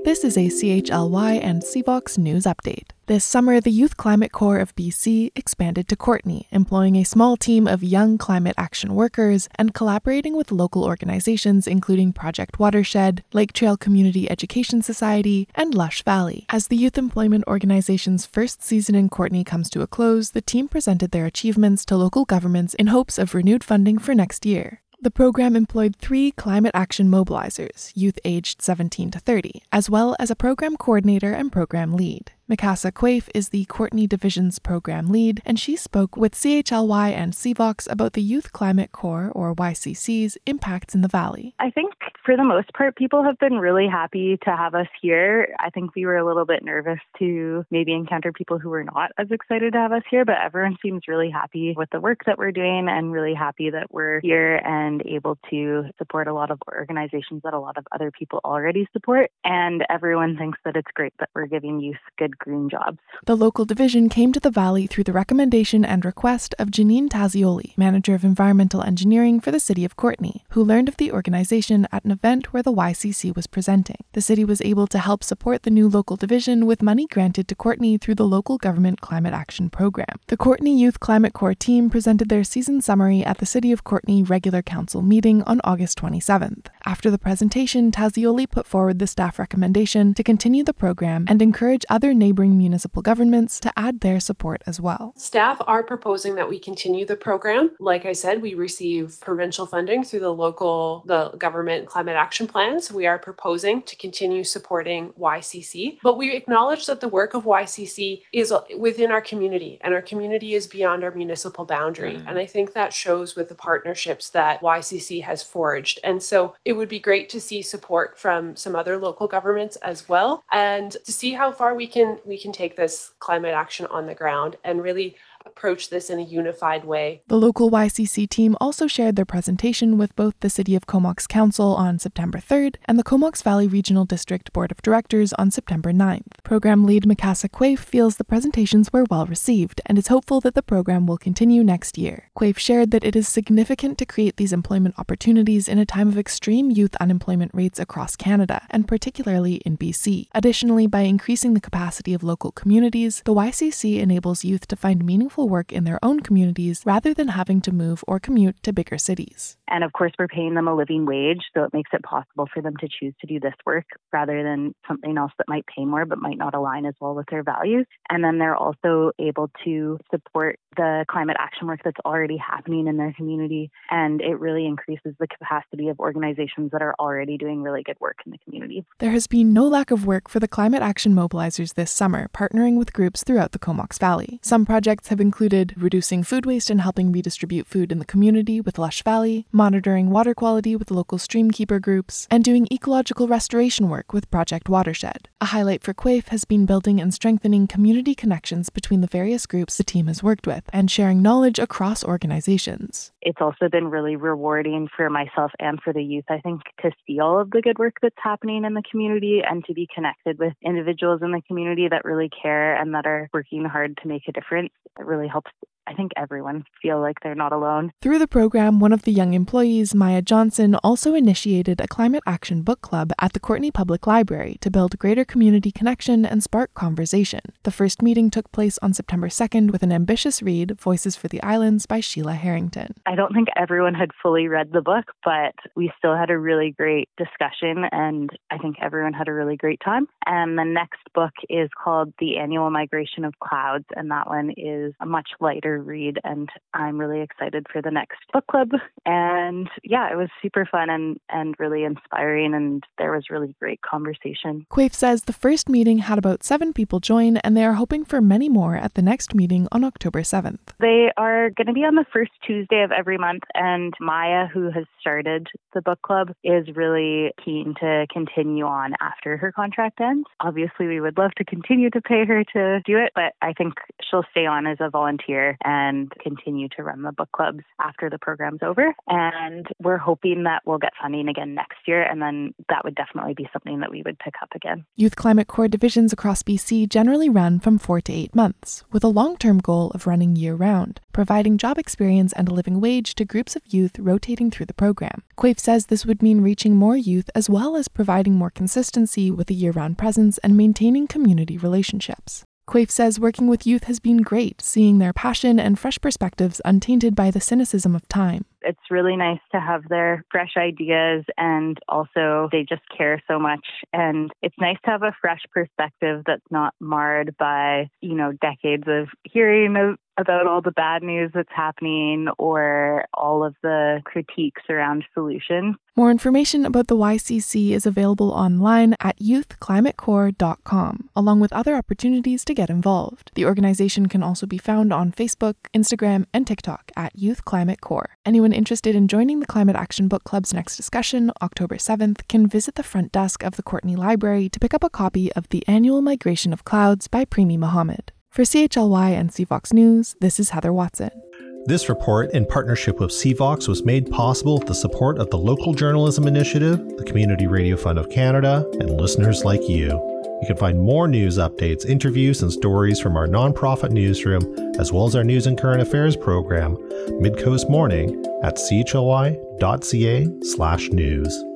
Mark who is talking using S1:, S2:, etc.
S1: This is a CHLY and CVOX news update. This summer, the Youth Climate Corps of BC expanded to Courtenay, employing a small team of young climate action workers and collaborating with local organizations including Project Watershed, Lake Trail Community Education Society, and Lush Valley. As the youth employment organization's first season in Courtenay comes to a close, the team presented their achievements to local governments in hopes of renewed funding for next year. The program employed 3 climate action mobilizers, youth aged 17 to 30, as well as a program coordinator and program lead. Mikasa Quaife is the Courtenay Division's program lead, and she spoke with CHLY and CVOX about the Youth Climate Corps, or YCC's, impacts in the Valley.
S2: I think for the most part, people have been really happy to have us here. I think we were a little bit nervous to maybe encounter people who were not as excited to have us here, but everyone seems really happy with the work that we're doing and really happy that we're here and able to support a lot of organizations that a lot of other people already support. And everyone thinks that it's great that we're giving youth good green jobs.
S1: The local division came to the Valley through the recommendation and request of Janine Tazioli, Manager of Environmental Engineering for the City of Courtenay, who learned of the organization at an event where the YCC was presenting. The city was able to help support the new local division with money granted to Courtenay through the local government climate action program. The Courtenay Youth Climate Corps team presented their season summary at the City of Courtenay Regular Council meeting on August 27th. After the presentation, Tazioli put forward the staff recommendation to continue the program and encourage other neighboring municipal governments to add their support as well.
S3: Staff are proposing that we continue the program. Like I said, we receive provincial funding through the government climate action plans. We are proposing to continue supporting YCC, but we acknowledge that the work of YCC is within our community, and our community is beyond our municipal boundary. And I think that shows with the partnerships that YCC has forged. And so it would be great to see support from some other local governments as well, and to see how far we can take this climate action on the ground and really approach this in a unified way.
S1: The local YCC team also shared their presentation with both the City of Comox Council on September 3rd and the Comox Valley Regional District Board of Directors on September 9th. Program lead Mikasa Quaife feels the presentations were well received and is hopeful that the program will continue next year. Quaife shared that it is significant to create these employment opportunities in a time of extreme youth unemployment rates across Canada, and particularly in BC. Additionally, by increasing the capacity of local communities, the YCC enables youth to find meaningful work in their own communities rather than having to move or commute to bigger cities.
S2: And of course, we're paying them a living wage, so it makes it possible for them to choose to do this work rather than something else that might pay more but might not align as well with their values. And then they're also able to support the climate action work that's already happening in their community, and it really increases the capacity of organizations that are already doing really good work in the community.
S1: There has been no lack of work for the climate action mobilizers this summer, partnering with groups throughout the Comox Valley. Some projects have included reducing food waste and helping redistribute food in the community with Lush Valley, monitoring water quality with local streamkeeper groups, and doing ecological restoration work with Project Watershed. A highlight for Quaife has been building and strengthening community connections between the various groups the team has worked with, and sharing knowledge across organizations.
S2: It's also been really rewarding for myself and for the youth, I think, to see all of the good work that's happening in the community and to be connected with individuals in the community that really care and that are working hard to make a difference. It really helps, I think, everyone feel like they're not alone.
S1: Through the program, one of the young employees, Maya Johnson, also initiated a climate action book club at the Courtenay Public Library to build greater community connection and spark conversation. The first meeting took place on September 2nd with an ambitious read, Voices for the Islands by Sheila Harrington.
S2: I don't think everyone had fully read the book, but we still had a really great discussion, and I think everyone had a really great time. And the next book is called The Annual Migration of Clouds, and that one is a much lighter read, and I'm really excited for the next book club. And yeah, it was super fun and really inspiring, and there was really great conversation.
S1: Quaife says the first meeting had about 7 people join, and they are hoping for many more at the next meeting on October 7th.
S2: They are going to be on the first Tuesday of every month, and Maya, who has started the book club, is really keen to continue on after her contract ends. Obviously, we would love to continue to pay her to do it, but I think she'll stay on as a volunteer and continue to run the book clubs after the program's over. And we're hoping that we'll get funding again next year, and then that would definitely be something that we would pick up again.
S1: Youth Climate Corps divisions across BC generally run from 4 to 8 months, with a long-term goal of running year-round, providing job experience and a living wage to groups of youth rotating through the program. Quaife says this would mean reaching more youth as well as providing more consistency with a year-round presence and maintaining community relationships. Quaife says working with youth has been great, seeing their passion and fresh perspectives untainted by the cynicism of time.
S2: It's really nice to have their fresh ideas, and also they just care so much. And it's nice to have a fresh perspective that's not marred by, decades of hearing about all the bad news that's happening or all of the critiques around solutions.
S1: More information about the YCC is available online at youthclimatecorps.com, along with other opportunities to get involved. The organization can also be found on Facebook, Instagram, and TikTok at Youth Climate Corps. Anyone interested in joining the Climate Action Book Club's next discussion, October 7th, can visit the front desk of the Courtenay Library to pick up a copy of The Annual Migration of Clouds by Primi Mohammed. For CHLY and CVOX News, this is Heather Watson.
S4: This report, in partnership with CVOX, was made possible with the support of the Local Journalism Initiative, the Community Radio Fund of Canada, and listeners like you. You can find more news updates, interviews, and stories from our nonprofit newsroom, as well as our news and current affairs program, Midcoast Morning, at chly.ca/news.